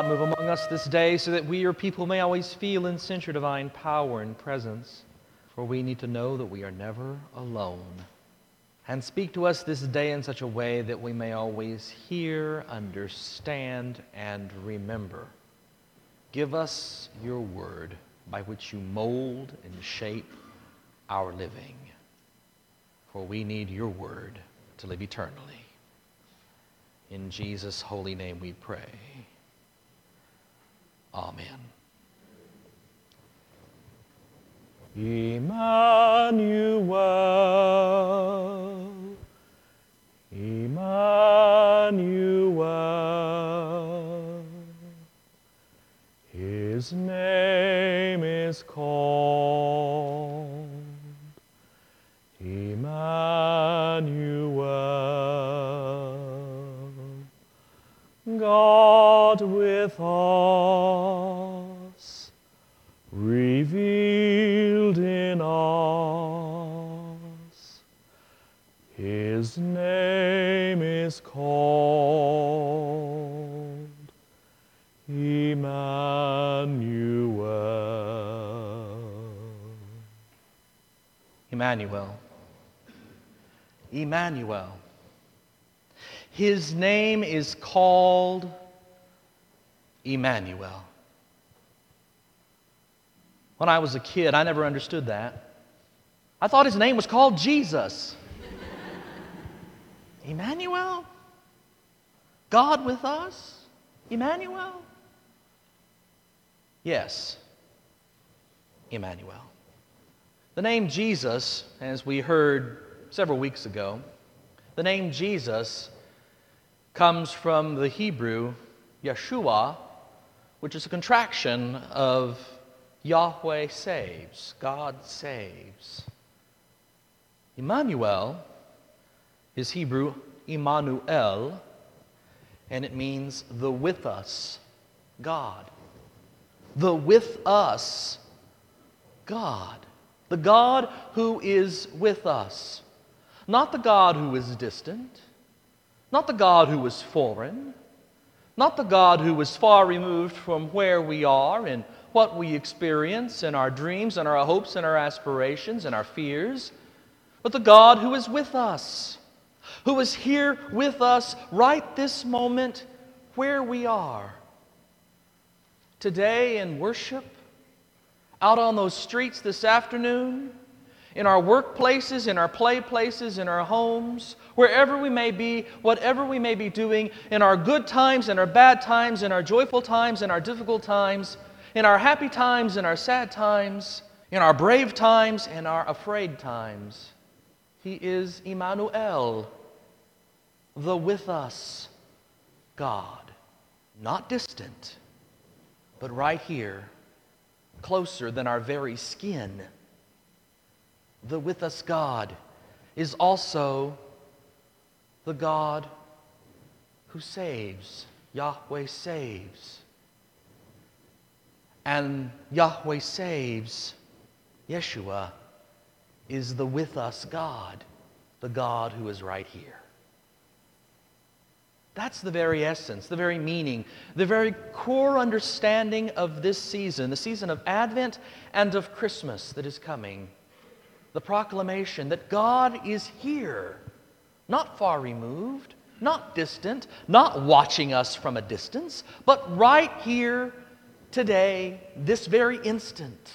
God, move among us this day so that we, your people, may always feel and sense your divine power and presence. For we need to know that we are never alone. And speak to us this day in such a way that we may always hear, understand, and remember. Give us your word by which you mold and shape our living. For we need your word to live eternally. In Jesus' holy name we pray. Amen. Emmanuel, Emmanuel, his name is called Emmanuel, God with us, revealed in us. His name is called Emmanuel. Emmanuel. Emmanuel. His name is called Emmanuel. When I was a kid, I never understood that. I thought his name was called Jesus. Emmanuel? God with us? Emmanuel? Yes, Emmanuel. The name Jesus, as we heard several weeks ago, the name Jesus comes from the Hebrew Yeshua, which is a contraction of Yahweh saves, God saves. Emmanuel is Hebrew Immanuel, and it means the with us God. The with us God. The God who is with us. Not the God who is distant, not the God who is foreign, not the God who is far removed from where we are and what we experience in our dreams and our hopes and our aspirations and our fears, but the God who is with us, who is here with us right this moment where we are. Today in worship, out on those streets this afternoon, in our workplaces, in our play places, in our homes, wherever we may be, whatever we may be doing, in our good times, in our bad times, in our joyful times, in our difficult times, in our happy times, in our sad times, in our brave times, and our afraid times. He is Emmanuel, the with us God. Not distant, but right here, closer than our very skin. The with us God is also the God who saves. Yahweh saves. And Yahweh saves, Yeshua, is the with us God, the God who is right here. That's the very essence, the very meaning, the very core understanding of this season, the season of Advent and of Christmas that is coming. The proclamation that God is here, not far removed, not distant, not watching us from a distance, but right here, today, this very instant.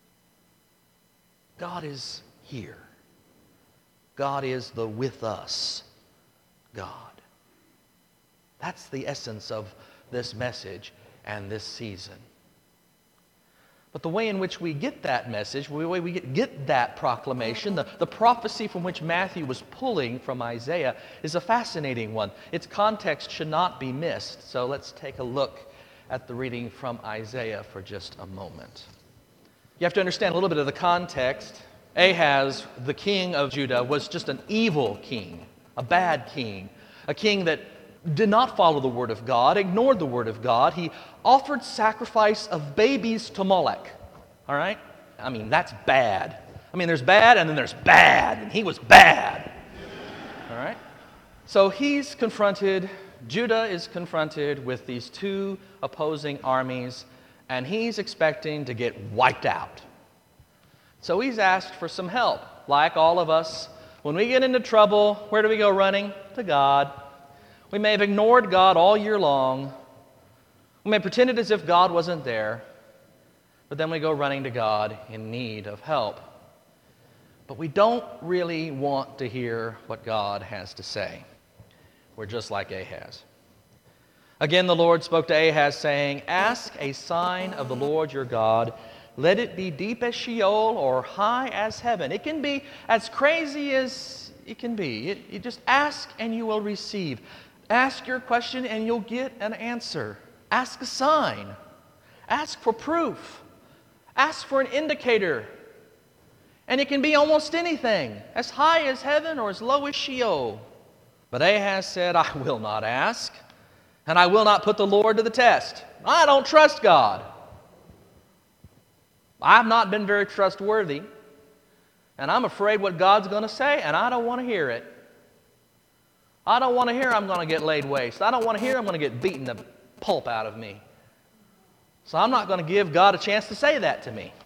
God is here. God is the with us God. That's the essence of this message and this season. But the way in which we get that message, the way we get that proclamation, the prophecy from which Matthew was pulling from Isaiah is a fascinating one. Its context should not be missed. So let's take a look at the reading from Isaiah for just a moment. You have to understand a little bit of the context. Ahaz, the king of Judah, was just an evil king, a bad king, a king that did not follow the word of God, ignored the word of God. He offered sacrifice of babies to Molech. All right? I mean, that's bad. I mean, there's bad and then there's bad, and he was bad. All right? So he's confronted Judah is confronted with these two opposing armies, and he's expecting to get wiped out. So he's asked for some help. Like all of us, when we get into trouble, where do we go running? To God. We may have ignored God all year long. We may have pretended as if God wasn't there, but then we go running to God in need of help. But we don't really want to hear what God has to say. We're just like Ahaz. Again, the Lord spoke to Ahaz, saying, "Ask a sign of the Lord your God. Let it be deep as Sheol or high as heaven." It can be as crazy as it can be. You just ask and you will receive. Ask your question and you'll get an answer. Ask a sign. Ask for proof. Ask for an indicator. And it can be almost anything, as high as heaven or as low as Sheol. But Ahaz said, "I will not ask, and I will not put the Lord to the test. I don't trust God. I've not been very trustworthy, and I'm afraid what God's going to say, and I don't want to hear it. I don't want to hear I'm going to get laid waste. I don't want to hear I'm going to get beaten the pulp out of me. So I'm not going to give God a chance to say that to me."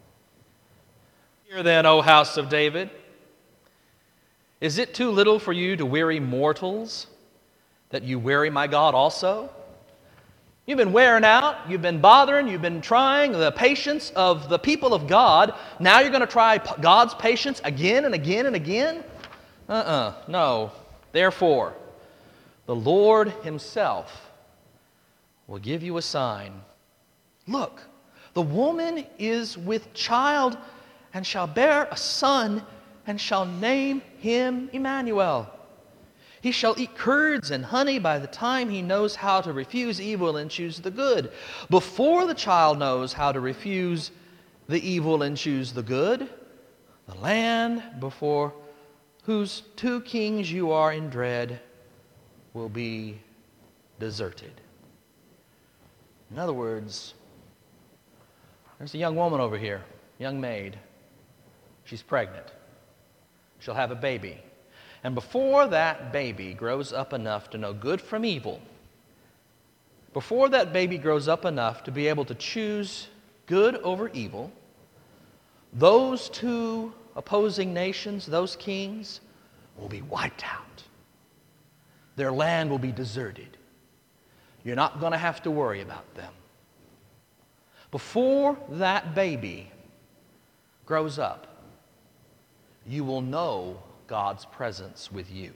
Hear then, O house of David, is it too little for you to weary mortals, that you weary my God also? You've been wearing out, you've been bothering, you've been trying the patience of the people of God. Now you're going to try God's patience again and again and again? No. Therefore, the Lord himself will give you a sign. Look, the woman is with child and shall bear a son and shall name him Emmanuel. He shall eat curds and honey by the time he knows how to refuse evil and choose the good. Before the child knows how to refuse the evil and choose the good, the land before whose two kings you are in dread will be deserted. In other words, there's a young woman over here, young maid. She's pregnant. She'll have a baby. And before that baby grows up enough to know good from evil, before that baby grows up enough to be able to choose good over evil, those two opposing nations, those kings, will be wiped out. Their land will be deserted. You're not going to have to worry about them. Before that baby grows up, you will know God's presence with you.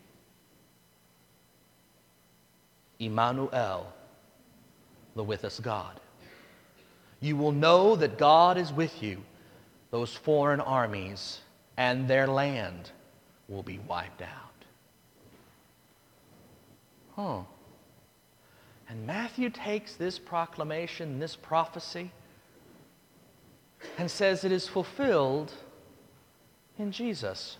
Emmanuel, the with us God. You will know that God is with you. Those foreign armies and their land will be wiped out. And Matthew takes this proclamation, this prophecy, and says it is fulfilled in Jesus.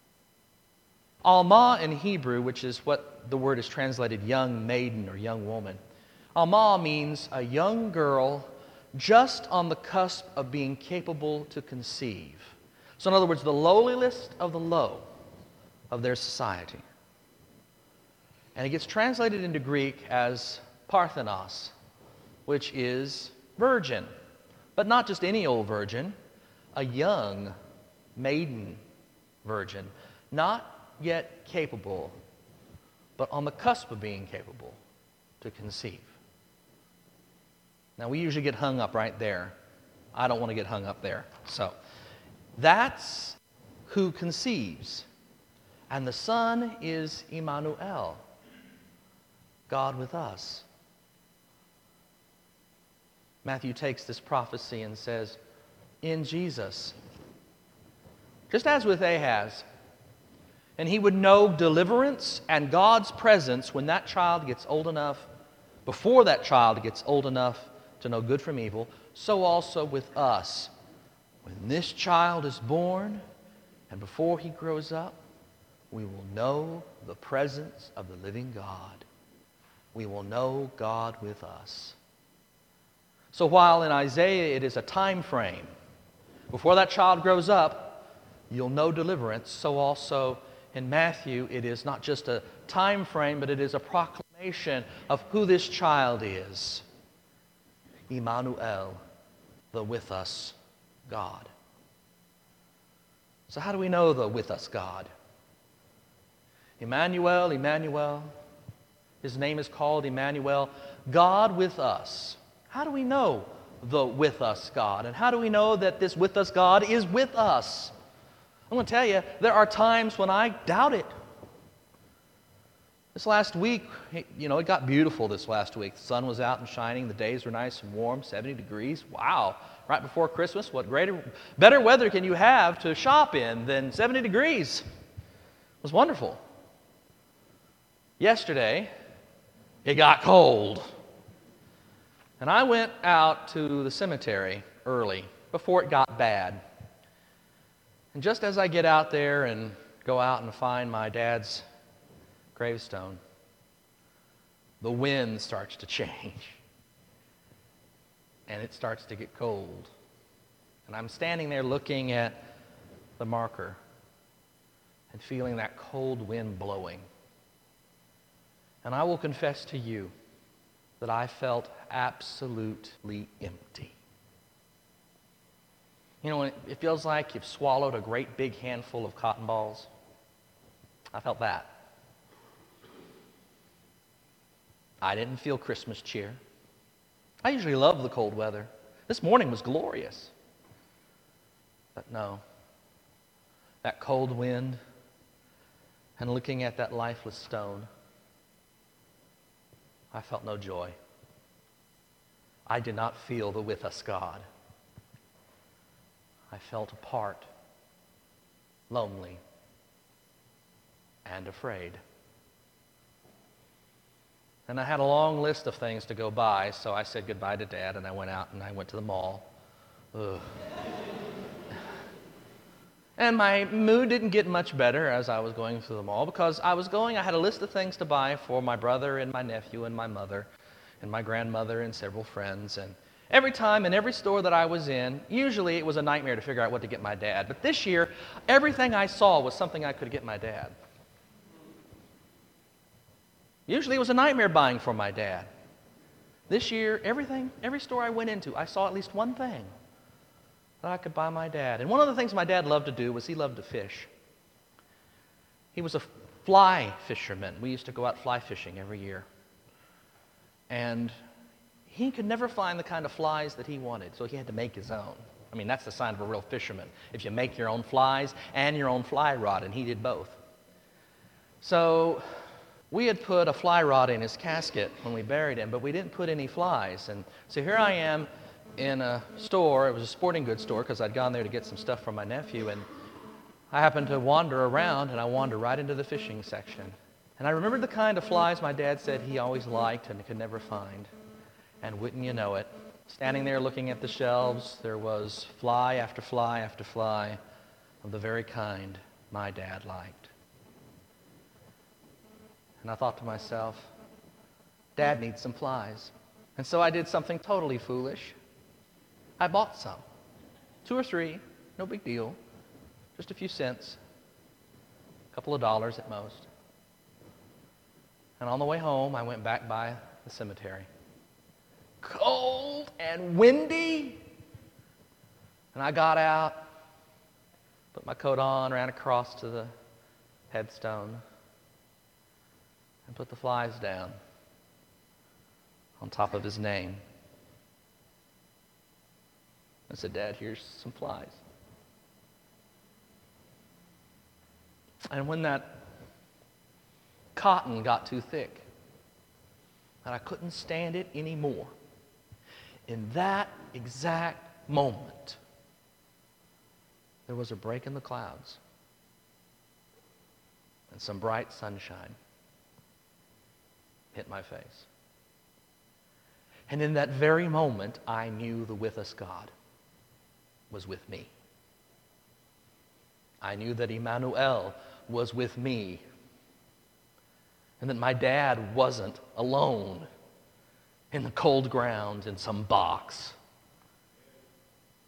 Alma in Hebrew, which is what the word is translated young maiden or young woman. Alma means a young girl just on the cusp of being capable to conceive. So in other words, the lowliest of the low of their society. And it gets translated into Greek as Parthenos, which is virgin. But not just any old virgin, a young maiden virgin. Not yet capable, but on the cusp of being capable to conceive. Now we usually get hung up right there. I don't want to get hung up there. So that's who conceives. And the Son is Emmanuel, God with us. Matthew takes this prophecy and says, in Jesus, just as with Ahaz, and he would know deliverance and God's presence when that child gets old enough, before that child gets old enough to know good from evil, so also with us. When this child is born and before he grows up, we will know the presence of the living God. We will know God with us. So while in Isaiah it is a time frame, before that child grows up, you'll know deliverance, so also in Matthew it is not just a time frame, but it is a proclamation Nation of who this child is. Emmanuel, the with us God. So how do we know the with us God? Emmanuel, Emmanuel. His name is called Emmanuel, God with us. How do we know the with us God? And how do we know that this with us God is with us? I'm going to tell you, there are times when I doubt it. This last week, it got beautiful this last week. The sun was out and shining. The days were nice and warm, 70 degrees. Wow. Right before Christmas, what better weather can you have to shop in than 70 degrees? It was wonderful. Yesterday, it got cold. And I went out to the cemetery early, before it got bad. And just as I get out there and go out and find my dad's gravestone, the wind starts to change. And it starts to get cold. And I'm standing there looking at the marker and feeling that cold wind blowing. And I will confess to you that I felt absolutely empty. When it feels like you've swallowed a great big handful of cotton balls. I felt that. I didn't feel Christmas cheer. I usually love the cold weather. This morning was glorious. But no, that cold wind and looking at that lifeless stone, I felt no joy. I did not feel the with us God. I felt apart, lonely, and afraid. And I had a long list of things to go by, so I said goodbye to Dad, and I went out and I went to the mall. Ugh. And my mood didn't get much better as I was going through the mall, because I had a list of things to buy for my brother and my nephew and my mother and my grandmother and several friends. And every time in every store that I was in, usually it was a nightmare to figure out what to get my dad. But this year, everything I saw was something I could get my dad. Usually it was a nightmare buying for my dad. This year, every store I went into, I saw at least one thing that I could buy my dad. And one of the things my dad loved to do was he loved to fish. He was a fly fisherman. We used to go out fly fishing every year. And he could never find the kind of flies that he wanted, so he had to make his own. I mean, that's the sign of a real fisherman, if you make your own flies and your own fly rod, and he did both. So we had put a fly rod in his casket when we buried him, but we didn't put any flies. And so here I am in a store. It was a sporting goods store, because I'd gone there to get some stuff from my nephew, and I happened to wander around, and I wandered right into the fishing section. And I remembered the kind of flies my dad said he always liked and could never find. And wouldn't you know it, standing there looking at the shelves, there was fly after fly after fly of the very kind my dad liked. And I thought to myself, Dad needs some flies. And so I did something totally foolish. I bought some. 2 or 3, no big deal. Just a few cents, a couple of dollars at most. And on the way home, I went back by the cemetery. Cold and windy. And I got out, put my coat on, ran across to the headstone, and put the flies down on top of his name. I said, Dad, here's some flies. And when that cotton got too thick and I couldn't stand it anymore, in that exact moment, there was a break in the clouds and some bright sunshine hit my face. And in that very moment, I knew the with us God was with me. I knew that Emmanuel was with me, and that my dad wasn't alone in the cold ground in some box,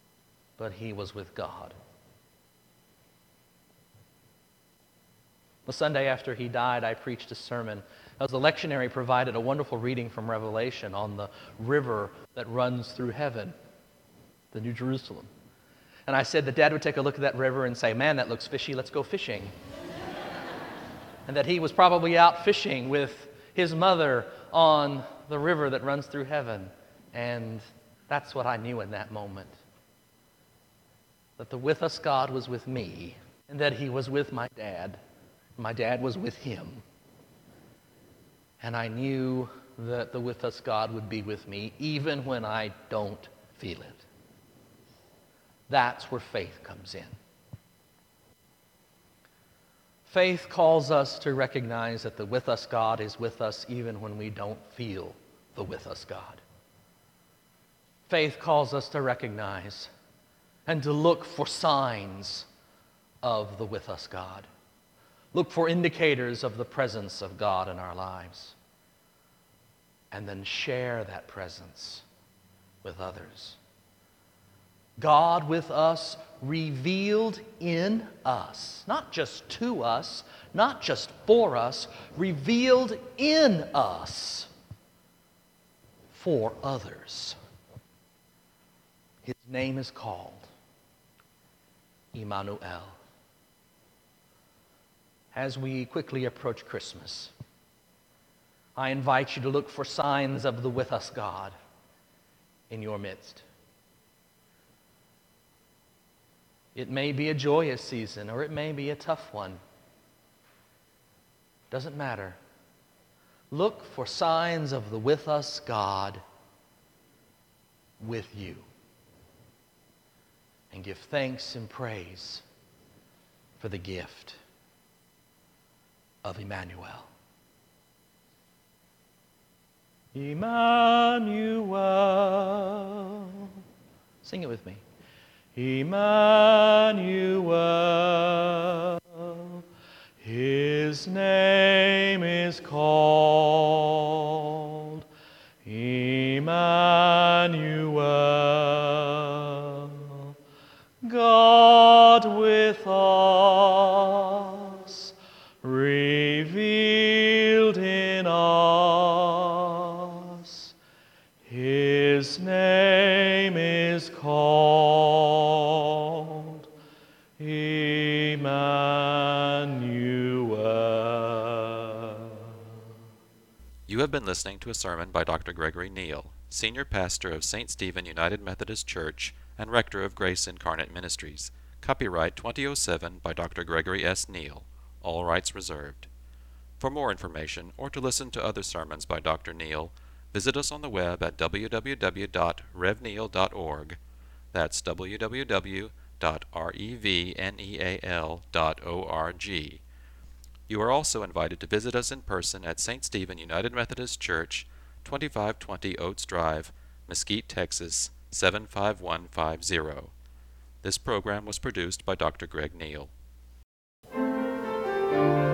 but he was with God. The Sunday after he died, I preached a sermon. As the lectionary provided a wonderful reading from Revelation on the river that runs through heaven, the New Jerusalem. And I said that Dad would take a look at that river and say, "Man, that looks fishy, let's go fishing." And that he was probably out fishing with his mother on the river that runs through heaven. And that's what I knew in that moment. That the with us God was with me, and that he was with my dad. My dad was with him. And I knew that the with us God would be with me even when I don't feel it. That's where faith comes in. Faith calls us to recognize that the with us God is with us even when we don't feel the with us God. Faith calls us to recognize and to look for signs of the with us God. Look for indicators of the presence of God in our lives. And then share that presence with others. God with us, revealed in us, not just to us, not just for us, revealed in us for others. His name is called Emmanuel. As we quickly approach Christmas, I invite you to look for signs of the with us God in your midst. It may be a joyous season, or it may be a tough one. Doesn't matter. Look for signs of the with us God with you. And give thanks and praise for the gift of Emmanuel. Emmanuel. Sing it with me. Emmanuel, his name is called Emmanuel, God with us, revealed in us, his name is called Emmanuel. You have been listening to a sermon by Dr. Gregory Neal, Senior Pastor of St. Stephen United Methodist Church and Rector of Grace Incarnate Ministries. Copyright 2007 by Dr. Gregory S. Neal. All rights reserved. For more information or to listen to other sermons by Dr. Neal, visit us on the web at www.revneal.org. That's www.revneal.org. You are also invited to visit us in person at St. Stephen United Methodist Church, 2520 Oates Drive, Mesquite, Texas, 75150. This program was produced by Dr. Greg Neal.